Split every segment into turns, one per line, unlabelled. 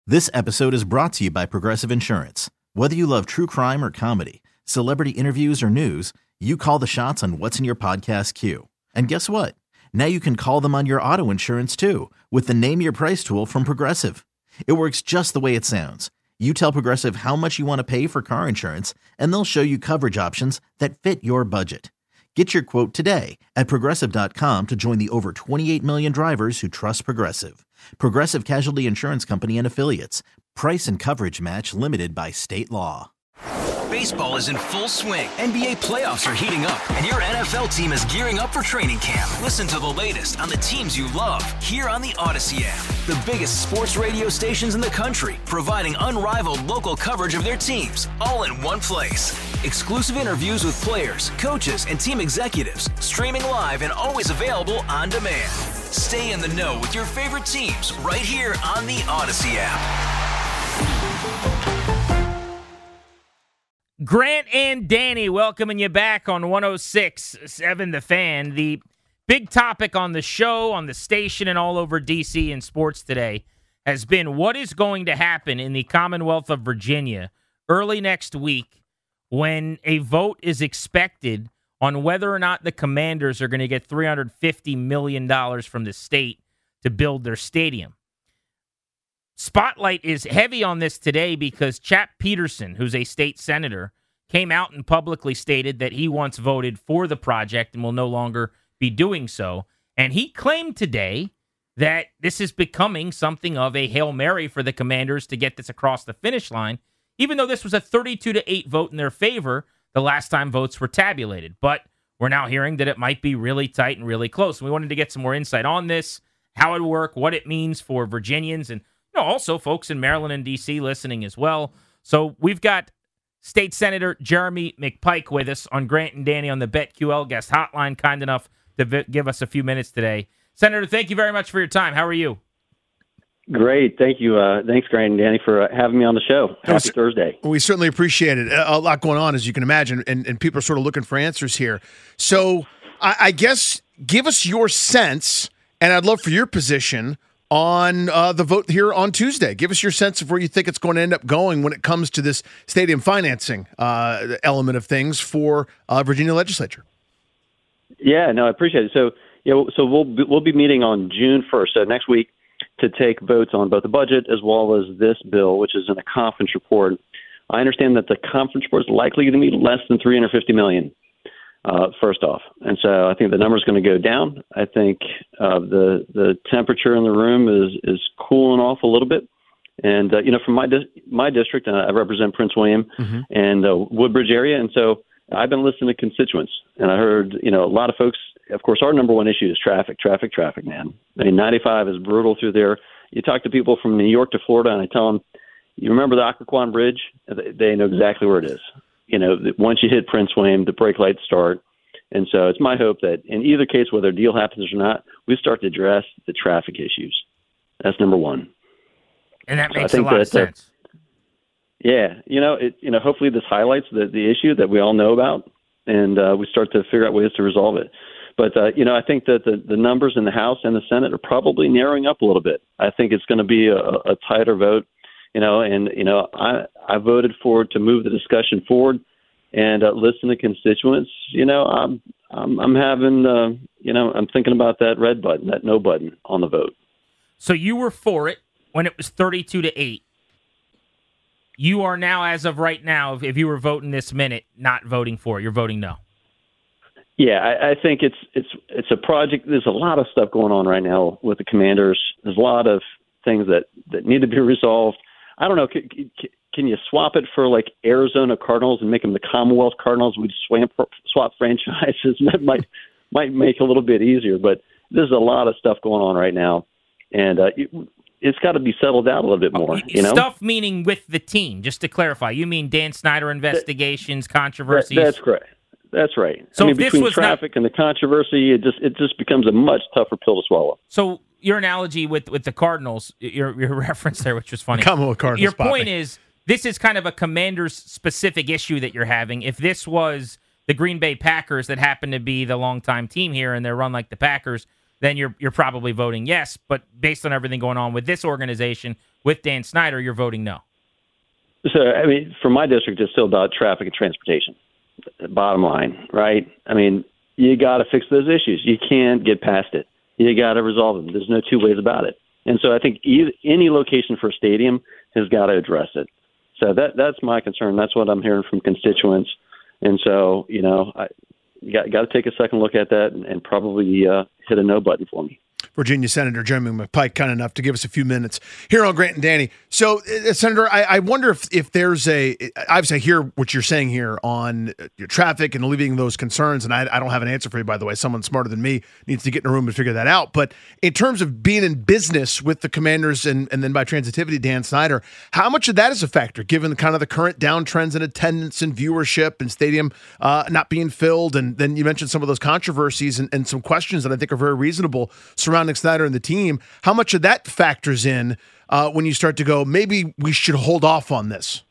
This episode is brought to you by Progressive Insurance. Whether you love true crime or comedy, celebrity interviews or news, you call the shots on what's in your podcast queue. And guess what? Now you can call them on your auto insurance too with the Name Your Price tool from Progressive. It works just the way it sounds. You tell Progressive how much you want to pay for car insurance, and they'll show you coverage options that fit your budget. Get your quote today at Progressive.com to join the over 28 million drivers who trust Progressive. Progressive Casualty Insurance Company and Affiliates. Price and coverage match limited by state law.
Baseball is in full swing. NBA playoffs are heating up, and your NFL team is gearing up for training camp. Listen to the latest on the teams you love here on the Odyssey app. The biggest sports radio stations in the country, providing unrivaled local coverage of their teams, all in one place. Exclusive interviews with players, coaches, and team executives, streaming live and always available on demand. Stay in the know with your favorite teams right here on the Odyssey app.
Grant and Danny welcoming you back on 106.7 The Fan. The big topic on the show, on the station, and all over D.C. and sports today has been what is going to happen in the Commonwealth of Virginia early next week when a vote is expected on whether or not the Commanders are going to get $350 million from the state to build their stadium. Spotlight is heavy on this today because Chap Peterson, who's a state senator, came out and publicly stated that he once voted for the project and will no longer be doing so. And he claimed today that this is becoming something of a Hail Mary for the Commanders to get this across the finish line, even though this was a 32-8 vote in their favor the last time votes were tabulated. But we're now hearing that it might be really tight and really close. And we wanted to get some more insight on this, how it would work, what it means for Virginians, and also folks in Maryland and D.C. listening as well. So we've got State Senator Jeremy McPike with us on Grant and Danny on the BetQL guest hotline, kind enough to give us a few minutes today. Senator, thank you very much for your time. How are you?
Great. Thank you. Thanks, Grant and Danny, for having me on the show. Happy Thursday.
We certainly appreciate it. A lot going on, as you can imagine, and people are sort of looking for answers here. So I guess give us your sense, and I'd love for your position on the vote here on Tuesday. Give us your sense of where you think it's going to end up going when it comes to this stadium financing element of things for Virginia legislature.
Yeah, no, I appreciate it. So, we'll be meeting on June 1st, so next week, to take votes on both the budget as well as this bill, which is in a conference report. I understand that the conference report is likely going to be less than $350 million. First off. And so I think the number is going to go down. I think the temperature in the room is cooling off a little bit. And, from my district, I represent Prince William and Woodbridge area. And so I've been listening to constituents. And I heard, a lot of folks, of course, our number one issue is traffic, man. I mean, 95 is brutal through there. You talk to people from New York to Florida, and I tell them, you remember the Occoquan Bridge? They know exactly where it is. Once you hit Prince William, the brake lights start. And so it's my hope that in either case, whether a deal happens or not, we start to address the traffic issues. That's number one.
And that makes a lot of sense.
Hopefully this highlights the issue that we all know about, and we start to figure out ways to resolve it. But, I think that the numbers in the House and the Senate are probably narrowing up a little bit. I think it's going to be a tighter vote. I voted to move the discussion forward and listen to constituents. I'm having, I'm thinking about that red button, that no button on the vote.
So you were for it when it was 32-8. You are now, as of right now, if you were voting this minute, not voting for it. You're voting no.
Yeah, I think it's a project. There's a lot of stuff going on right now with the Commanders. There's a lot of things that need to be resolved. I don't know. Can you swap it for like Arizona Cardinals and make them the Commonwealth Cardinals? We'd swap franchises. That might make it a little bit easier. But there's a lot of stuff going on right now, and it's got to be settled out a little bit more.
Stuff meaning with the team. Just to clarify, you mean Dan Snyder investigations, controversies?
That's correct. That's right.
So
between traffic and the controversy, it just becomes a much tougher pill to swallow.
So your analogy with the Cardinals, your reference there, which was funny.
Commonwealth Cardinals.
Your point is this is kind of a Commanders specific issue that you're having. If this was the Green Bay Packers that happen to be the longtime team here and they're run like the Packers, then you're probably voting yes. But based on everything going on with this organization, with Dan Snyder, you're voting no.
So, I mean, for my district, it's still about traffic and transportation. Bottom line, right? I mean, you got to fix those issues. You can't get past it. You got to resolve them. There's no two ways about it. And so I think any location for a stadium has got to address it. So that's my concern. That's what I'm hearing from constituents. And so, you got to take a second look at that and probably hit a no button for me.
Virginia Senator Jeremy McPike, kind enough to give us a few minutes here on Grant and Danny. So, Senator, I wonder if there's obviously I hear what you're saying here on your traffic and alleviating those concerns, and I don't have an answer for you, by the way. Someone smarter than me needs to get in a room and figure that out. But in terms of being in business with the Commanders and then by transitivity, Dan Snyder, how much of that is a factor, given kind of the current downtrends in attendance and viewership and stadium not being filled? And then you mentioned some of those controversies and some questions that I think are very reasonable surrounding Snyder and the team. How much of that factors in when you start to go, maybe we should hold off on this?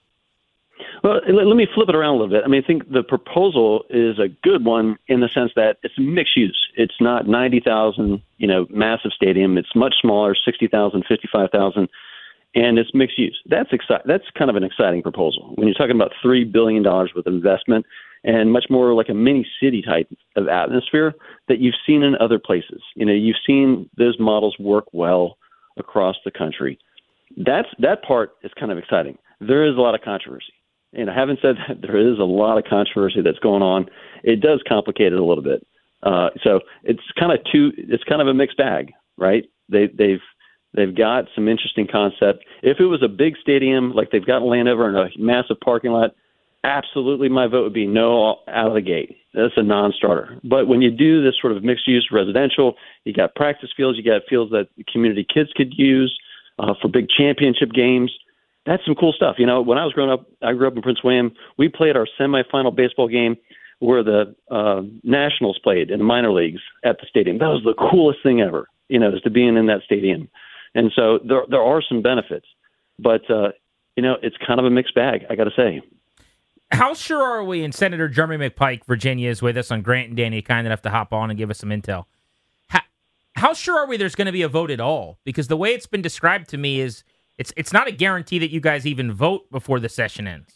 Well, let me flip it around a little bit. I mean, I think the proposal is a good one in the sense that it's mixed use. It's not 90,000, massive stadium. It's much smaller, 60,000, 55,000, and it's mixed use. That's kind of an exciting proposal. When you're talking about $3 billion worth of investment and much more like a mini city type of atmosphere that you've seen in other places. You've seen those models work well across the country. That part is kind of exciting. There is a lot of controversy. And having said that, there is a lot of controversy that's going on. It does complicate it a little bit. So it's kind of a mixed bag, right? They've got some interesting concept. If it was a big stadium like they've got in Landover and a massive parking lot, absolutely, my vote would be no out of the gate. That's a non-starter. But when you do this sort of mixed-use residential, you got practice fields, you got fields that community kids could use for big championship games. That's some cool stuff. When I was growing up, I grew up in Prince William. We played our semifinal baseball game where the Nationals played in the minor leagues at the stadium. That was the coolest thing ever, is to being in that stadium. And so there are some benefits. But, it's kind of a mixed bag, I got to say.
How sure are we, and Senator Jeremy McPike, Virginia, is with us on Grant and Danny, kind enough to hop on and give us some intel. How sure are we there's going to be a vote at all? Because the way it's been described to me is it's not a guarantee that you guys even vote before the session ends.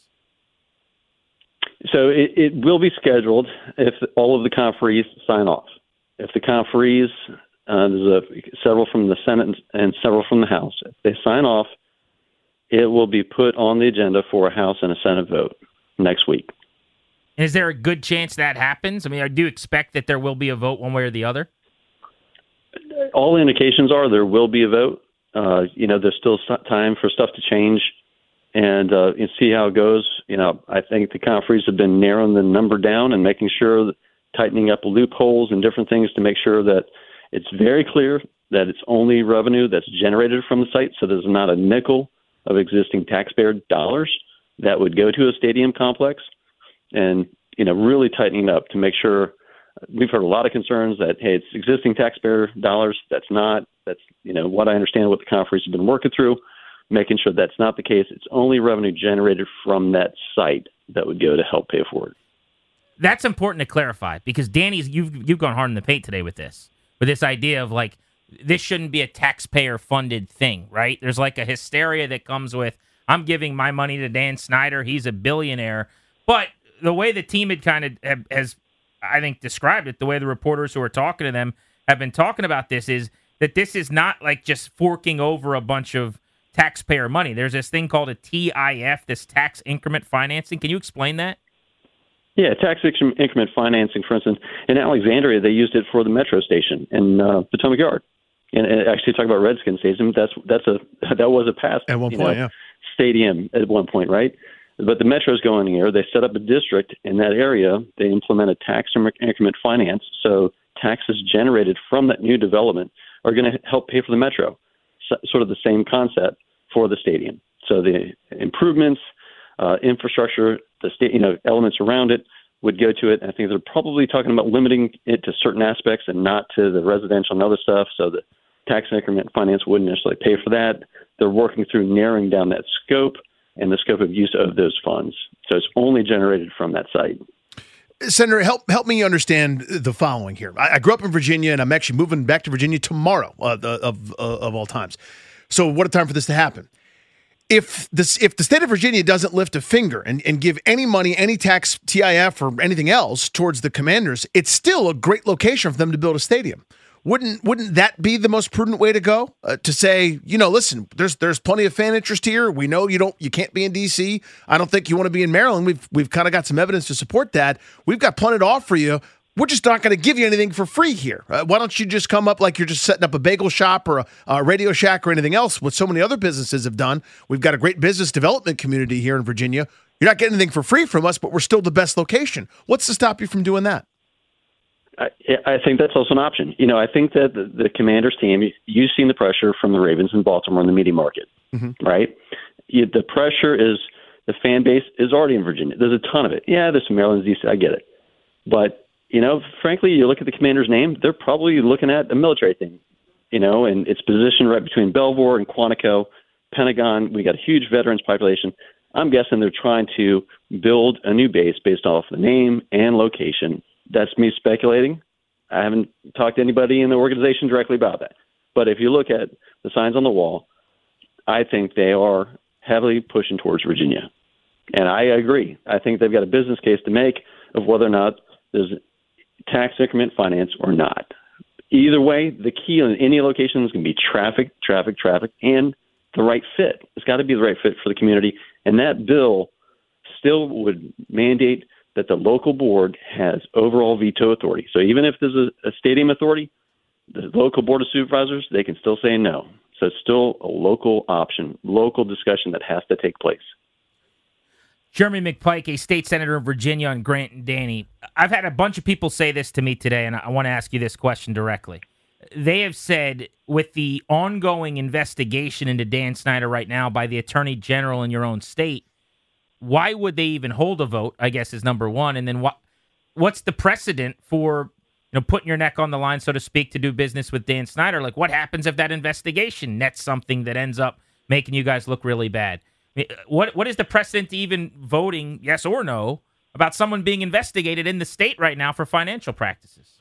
So it will be scheduled if all of the conferees sign off. If the conferees, there's several from the Senate and several from the House, if they sign off, it will be put on the agenda for a House and a Senate vote next week.
And is there a good chance that happens? I mean, I do expect that there will be a vote one way or the other.
All indications are there will be a vote. There's still time for stuff to change and see how it goes. I think the conferees have been narrowing the number down and making sure that tightening up loopholes and different things to make sure that it's very clear that it's only revenue that's generated from the site. So there's not a nickel of existing taxpayer dollars that would go to a stadium complex, and, really tightening up to make sure. We've heard a lot of concerns that, hey, it's existing taxpayer dollars. That's what I understand what the conference has been working through, making sure that's not the case. It's only revenue generated from that site that would go to help pay for it.
That's important to clarify because Danny's, you've gone hard in the paint today with this idea of like, this shouldn't be a taxpayer funded thing, right? There's like a hysteria that comes with, I'm giving my money to Dan Snyder. He's a billionaire. But the way the team had kind of has, I think, described it, the way the reporters who are talking to them have been talking about this is that this is not like just forking over a bunch of taxpayer money. There's this thing called a TIF, this tax increment financing. Can you explain that?
Yeah, tax increment financing, for instance, in Alexandria, they used it for the Metro station in Potomac Yard. And actually, talk about Redskins Stadium, that was a past
at one point,
stadium at one point, right? But the Metro's going here. They set up a district in that area. They implemented tax increment finance. So taxes generated from that new development are going to help pay for the Metro. So, sort of the same concept for the stadium. So the improvements, infrastructure, the elements around it would go to it. I think they're probably talking about limiting it to certain aspects and not to the residential and other stuff. So the tax increment finance wouldn't necessarily pay for that. They're working through narrowing down that scope and the scope of use of those funds. So it's only generated from that site.
Senator, help me understand the following here. I grew up in Virginia, and I'm actually moving back to Virginia tomorrow of all times. So what a time for this to happen. If the state of Virginia doesn't lift a finger and give any money, any tax, TIF, or anything else towards the Commanders, it's still a great location for them to build a stadium. Wouldn't that be the most prudent way to go? To say, listen, there's plenty of fan interest here. We know you can't be in D.C. I don't think you want to be in Maryland. We've kind of got some evidence to support that. We've got plenty to offer you. We're just not going to give you anything for free here. Why don't you just come up like you're just setting up a bagel shop or a Radio Shack or anything else, what so many other businesses have done? We've got a great business development community here in Virginia. You're not getting anything for free from us, but we're still the best location. What's to stop you from doing that?
I think that's also an option. I think that the Commanders team, you've seen the pressure from the Ravens in Baltimore in the media market, right? The pressure is the fan base is already in Virginia. There's a ton of it. Yeah, there's some Maryland, DC, I get it. But, frankly, you look at the Commanders' name, they're probably looking at a military thing, and it's positioned right between Belvoir and Quantico, Pentagon. We got a huge veterans population. I'm guessing they're trying to build a new base based off the name and location. That's me speculating. I haven't talked to anybody in the organization directly about that. But if you look at the signs on the wall, I think they are heavily pushing towards Virginia. And I agree. I think they've got a business case to make of whether or not there's tax increment finance or not. Either way, the key on any location is going to be traffic, and the right fit. It's got to be the right fit for the community. And that bill still would mandate that the local board has overall veto authority. So even if there's a stadium authority, the local board of supervisors, they can still say no. So it's still a local option, local discussion that has to take place.
Jeremy McPike, a state senator of Virginia on Grant and Danny. I've had a bunch of people say this to me today, and I want to ask you this question directly. They have said, with the ongoing investigation into Dan Snyder right now by the Attorney General in your own state, why would they even hold a vote, I guess, is number one. And then what's the precedent for putting your neck on the line, so to speak, to do business with Dan Snyder? Like, what happens if that investigation nets something that ends up making you guys look really bad? I mean, what is the precedent to even voting, yes or no, about someone being investigated in the state right now for financial practices?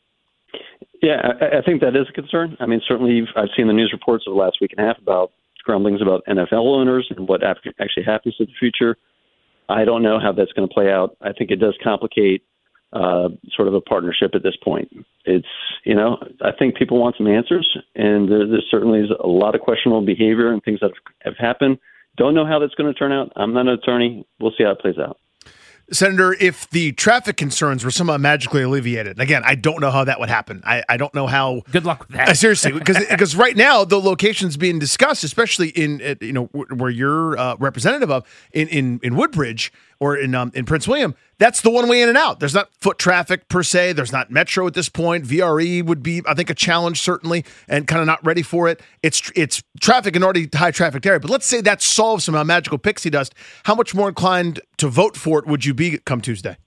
Yeah, I think that is a concern. I mean, certainly I've seen the news reports of the last week and a half about grumblings about NFL owners and what actually happens in the future. I don't know how that's going to play out. I think it does complicate sort of a partnership at this point. It's, I think people want some answers, and there certainly is a lot of questionable behavior and things that have happened. Don't know how that's going to turn out. I'm not an attorney. We'll see how it plays out.
Senator, if the traffic concerns were somehow magically alleviated, again, I don't know how that would happen. I don't know how.
Good luck with that.
Seriously, because right now the locations being discussed, especially in where you're representative of in Woodbridge or in Prince William, that's the one way in and out. There's not foot traffic per se. There's not metro at this point. VRE would be, I think, a challenge certainly, and kind of not ready for it. It's traffic in already high traffic area. But let's say that solves some magical pixie dust. How much more inclined to vote for it would you be come Tuesday?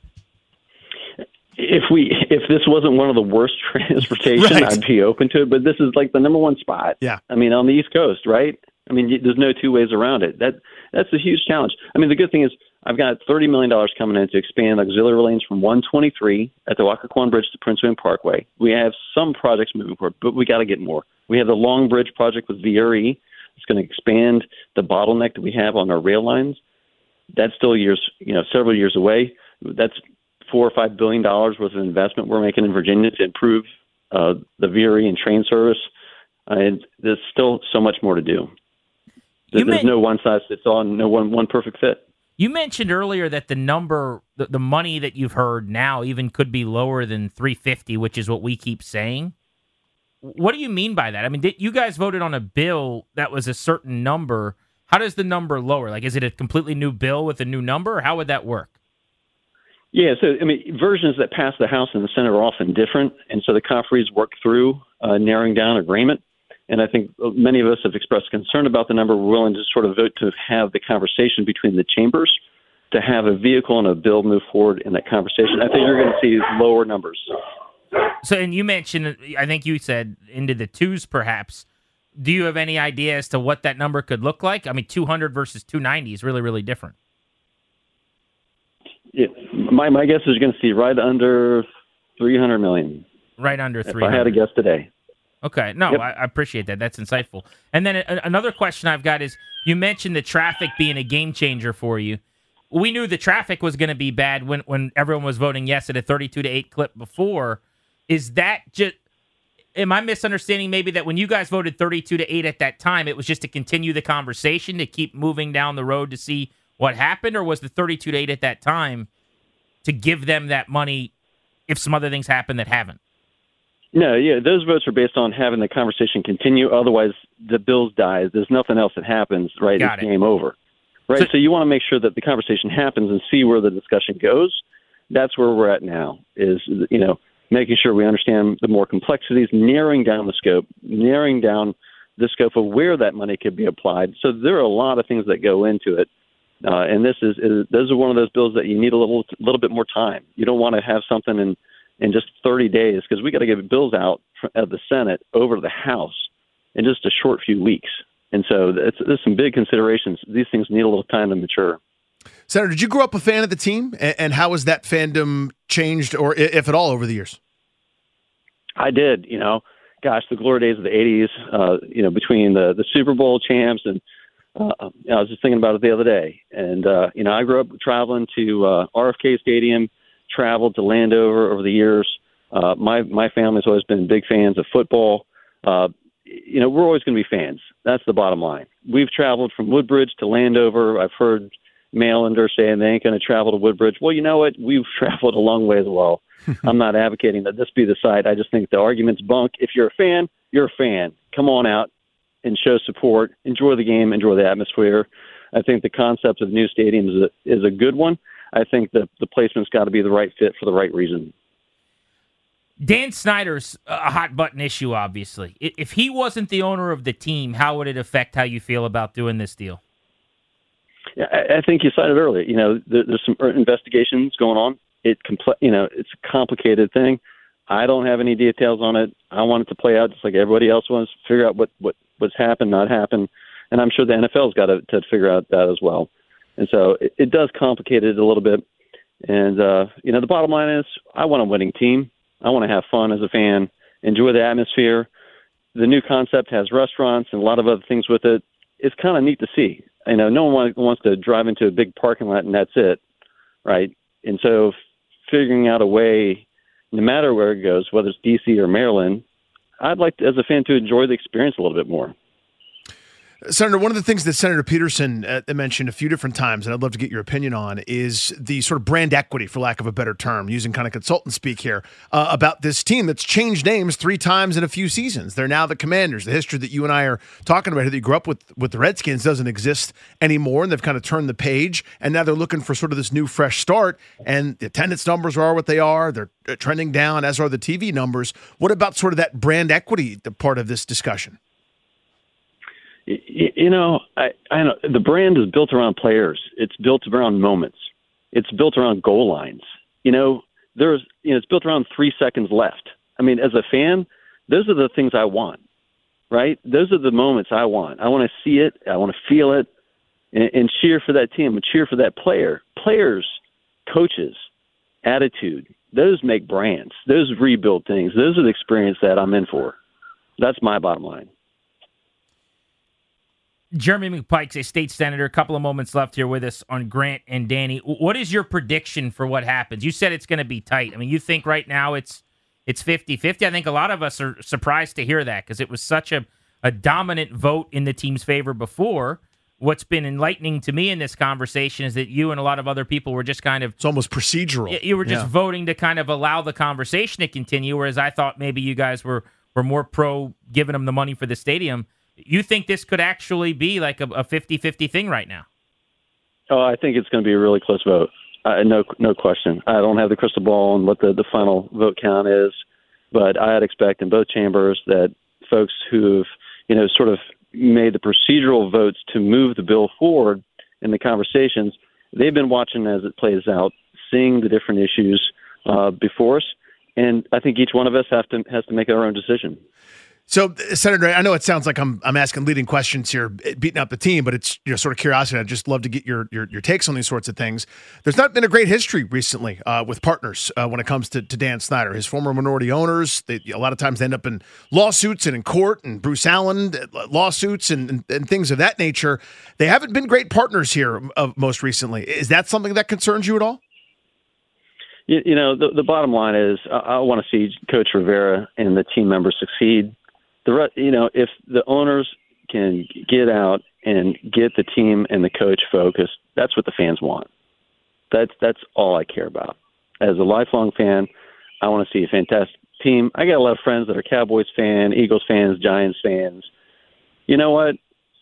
If this wasn't one of the worst transportation, right, I'd be open to it. But this is like the number one spot.
Yeah.
I mean, on the East Coast, right? I mean, there's no two ways around it. That's a huge challenge. I mean, the good thing is I've got $30 million coming in to expand auxiliary lanes from 123 at the Occoquan Bridge to Prince William Parkway. We have some projects moving forward, but we got to get more. We have the Long Bridge project with VRE. It's going to expand the bottleneck that we have on our rail lines. That's still several years away. That's $4 or $5 billion worth of investment we're making in Virginia to improve the VRE and train service. And there's still so much more to do. There's no one size fits all, no one perfect fit.
You mentioned earlier that the number, the money that you've heard now even could be lower than $350, which is what we keep saying. What do you mean by that? I mean, you guys voted on a bill that was a certain number. How does the number lower? Like, is it a completely new bill with a new number, or how would that work?
Yeah, so, I mean, versions that pass the House and the Senate are often different, and so the conferees work through narrowing down agreement. And I think many of us have expressed concern about the number. We're willing to sort of vote to have the conversation between the chambers to have a vehicle and a bill move forward in that conversation. I think you're going to see lower numbers.
So, and you mentioned, I think you said into the twos perhaps. Do you have any idea as to what that number could look like? I mean, 200 versus 290 is really, really different.
Yeah, My guess is you're going to see right under $300 million.
Right under 300.
If I had a guess today.
Okay. No,
Yep.
I appreciate that. That's insightful. And then another question I've got is, you mentioned the traffic being a game changer for you. We knew the traffic was going to be bad when everyone was voting yes at a 32-8 clip before. Is that just... Am I misunderstanding maybe that when you guys voted 32-8 at that time, it was just to continue the conversation, to keep moving down the road to see what happened? Or was the 32-8 at that time to give them that money if some other things happen that haven't?
No, yeah, those votes are based on having the conversation continue. Otherwise, the Bills die. There's nothing else that happens, right?
Got
it's
it.
game over, right? So you want to make sure that the conversation happens and see where the discussion goes. That's where we're at now, is, making sure we understand the more complexities, narrowing down the scope of where that money could be applied. So there are a lot of things that go into it. And those are one of those bills that you need a little bit more time. You don't want to have something in just 30 days, because we got to get bills out of the Senate over to the House in just a short few weeks. And so there's some big considerations. These things need a little time to mature.
Senator, did you grow up a fan of the team, and how has that fandom changed, or if at all, over the years?
I did. The glory days of the 80s, between the Super Bowl champs, and I was just thinking about it the other day. And, I grew up traveling to RFK Stadium, traveled to Landover over the years. My family's always been big fans of football. We're always going to be fans. That's the bottom line. We've traveled from Woodbridge to Landover. I've heard Marylanders saying they ain't going to travel to Woodbridge. Well, you know what? We've traveled a long way as well. I'm not advocating that this be the site. I just think the argument's bunk. If you're a fan, you're a fan. Come on out and show support. Enjoy the game. Enjoy the atmosphere. I think the concept of the new stadium is a good one. I think the placement's got to be the right fit for the right reason.
Dan Snyder's a hot-button issue, obviously. If he wasn't the owner of the team, how would it affect how you feel about doing this deal?
Yeah, I think you cited earlier. There's some investigations going on. It's a complicated thing. I don't have any details on it. I want it to play out just like everybody else wants to figure out what's happened, not happened. And I'm sure the NFL's got to figure out that as well. And so it does complicate it a little bit. And, the bottom line is I want a winning team. I want to have fun as a fan, enjoy the atmosphere. The new concept has restaurants and a lot of other things with it. It's kind of neat to see. No one wants to drive into a big parking lot and that's it, right? And so figuring out a way, no matter where it goes, whether it's D.C. or Maryland, I'd like, as a fan, to enjoy the experience a little bit more.
Senator, one of the things that Senator Peterson mentioned a few different times, and I'd love to get your opinion on, is the sort of brand equity, for lack of a better term, using kind of consultant speak here, about this team that's changed names 3 times in a few seasons. They're now the Commanders. The history that you and I are talking about, that you grew up with the Redskins, doesn't exist anymore, and they've kind of turned the page, and now they're looking for sort of this new, fresh start, and the attendance numbers are what they are. They're trending down, as are the TV numbers. What about sort of that brand equity, the part of this discussion?
I know the brand is built around players. It's built around moments. It's built around goal lines. It's built around 3 seconds left. I mean, as a fan, those are the things I want, right? Those are the moments I want. I want to see it. I want to feel it and cheer for that team and cheer for that player. Players, coaches, attitude, those make brands. Those rebuild things. Those are the experience that I'm in for. That's my bottom line.
Jeremy McPike's a state senator. A couple of moments left here with us on Grant and Danny. What is your prediction for what happens? You said it's going to be tight. I mean, you think right now it's 50-50? I think a lot of us are surprised to hear that because it was such a dominant vote in the team's favor before. What's been enlightening to me in this conversation is that you and a lot of other people were just kind of...
It's almost procedural.
You were just voting to kind of allow the conversation to continue, whereas I thought maybe you guys were more pro giving them the money for the stadium. You think this could actually be like a 50-50 thing right now?
Oh, I think it's going to be a really close vote. No question. I don't have the crystal ball on what the final vote count is, but I'd expect in both chambers that folks who've, sort of made the procedural votes to move the bill forward in the conversations, they've been watching as it plays out, seeing the different issues before us, and I think each one of us has to make our own decision.
So, Senator, I know it sounds like I'm asking leading questions here, beating up the team, but it's sort of curiosity. I'd just love to get your takes on these sorts of things. There's not been a great history recently with partners when it comes to Dan Snyder. His former minority owners, a lot of times they end up in lawsuits and in court, and Bruce Allen lawsuits and things of that nature. They haven't been great partners here most recently. Is that something that concerns you at all?
The bottom line is I want to see Coach Rivera and the team members succeed. If the owners can get out and get the team and the coach focused, that's what the fans want. That's all I care about. As a lifelong fan, I want to see a fantastic team. I got a lot of friends that are Cowboys fans, Eagles fans, Giants fans. You know what?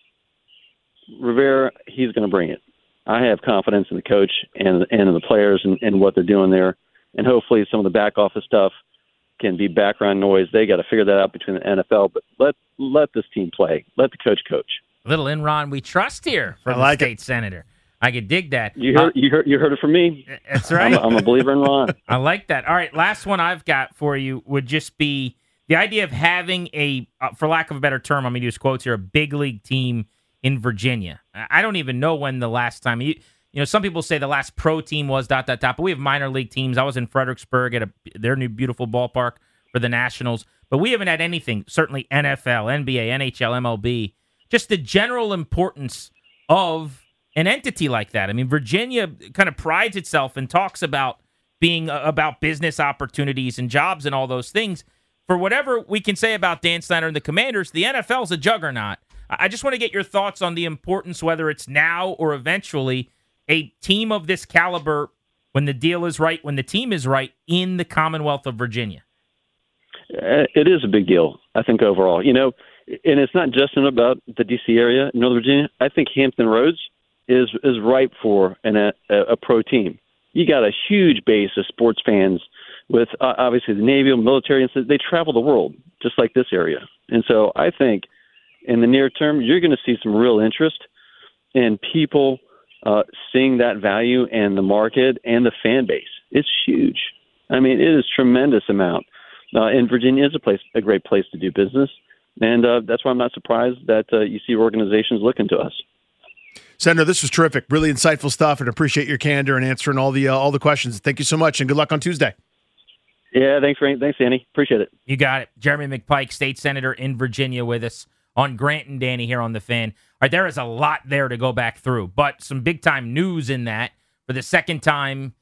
Rivera, he's going to bring it. I have confidence in the coach and in the players and what they're doing there. And hopefully some of the back office stuff can be background noise. They got to figure that out between the NFL, but let this team play. Let the coach coach.
Little in Ron we trust here from the state senator. I could dig that.
You heard it from me.
That's right.
I'm a believer in Ron.
I like that. All right, last one I've got for you would just be the idea of having a, for lack of a better term, I'm going to use quotes here, a big league team in Virginia. I don't even know when the last time some people say the last pro team was ... But we have minor league teams. I was in Fredericksburg at their new beautiful ballpark for the Nationals. But we haven't had anything, certainly NFL, NBA, NHL, MLB, just the general importance of an entity like that. I mean, Virginia kind of prides itself and talks about being about business opportunities and jobs and all those things. For whatever we can say about Dan Snyder and the Commanders, the NFL's a juggernaut. I just want to get your thoughts on the importance, whether it's now or eventually, a team of this caliber, when the deal is right, when the team is right, in the Commonwealth of Virginia.
It is a big deal, I think, overall. And it's not just about the D.C. area, Northern Virginia. I think Hampton Roads is ripe for a pro team. You got a huge base of sports fans with, obviously, the Navy, military, and they travel the world, just like this area. And so I think in the near term, you're going to see some real interest in people seeing that value and the market and the fan base. It's huge. I mean, it is tremendous amount. And Virginia is a great place to do business. And that's why I'm not surprised that you see organizations looking to us.
Senator, this was terrific. Really insightful stuff, and appreciate your candor and answering all the questions. Thank you so much, and good luck on Tuesday.
Yeah, thanks, Danny. Appreciate it.
You got it. Jeremy McPike, state senator in Virginia, with us on Grant and Danny here on The Fan. All right, there is a lot there to go back through, but some big-time news in that. For the second time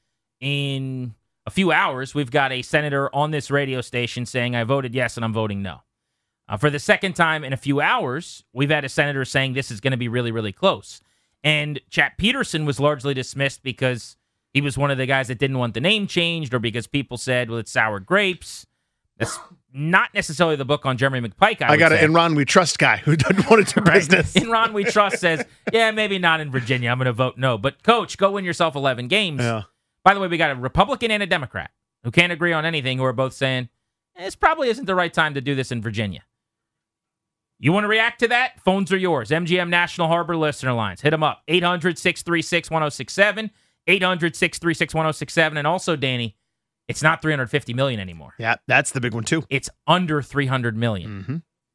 in a few hours, we've got a senator on this radio station saying, I voted yes and I'm voting no. For the second time in a few hours, we've had a senator saying this is going to be really, really close. And Chap Peterson was largely dismissed because he was one of the guys that didn't want the name changed, or because people said, well, it's sour grapes. That's not necessarily the book on Jeremy McPike, I got
an Enron We Trust guy who doesn't want to do business.
Enron We Trust says, yeah, maybe not in Virginia. I'm going to vote no. But, Coach, go win yourself 11 games.
Yeah.
By the way, we got a Republican and a Democrat who can't agree on anything, who are both saying, this probably isn't the right time to do this in Virginia. You want to react to that? Phones are yours. MGM National Harbor listener lines. Hit them up. 800-636-1067. 800-636-1067. And also, Danny, it's not $350 million anymore.
Yeah, that's the big one, too.
It's under $300 million.
Mm-hmm.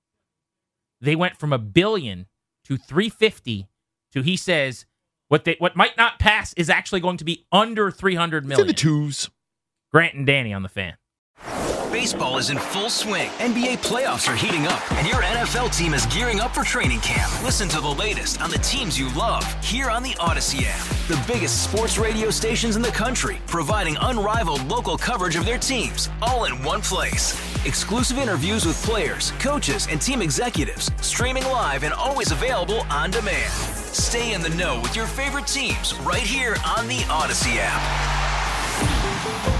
They went from $1 billion to $350 to, he says, what might not pass is actually going to be under $300 million.
It's in the twos.
Grant and Danny on The Fan.
Baseball is in full swing. NBA playoffs are heating up, and your NFL team is gearing up for training camp. Listen to the latest on the teams you love here on the Odyssey app. The biggest sports radio stations in the country, providing unrivaled local coverage of their teams, all in one place. Exclusive interviews with players, coaches, and team executives, streaming live and always available on demand. Stay in the know with your favorite teams right here on the Odyssey app.